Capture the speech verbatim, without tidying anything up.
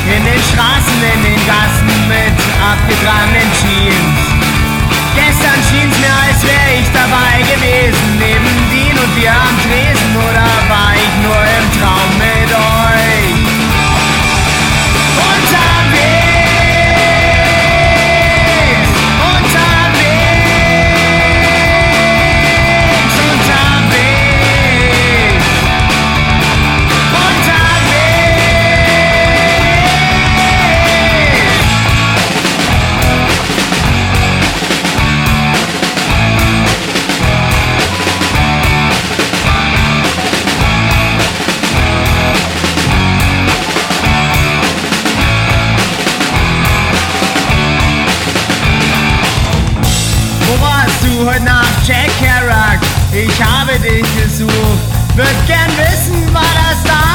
In den Straßen, in den Gassen mit abgetragenen Jeans. Gestern schien's mir, als wär ich dabei gewesen, neben Dean und wir am Tresen, oder war ich nur im Traum mit euch? Unterwegs, unterwegs, unterwegs, heute Nacht, Jack Kerouac, ich habe dich gesucht. Würd gern wissen, war das da?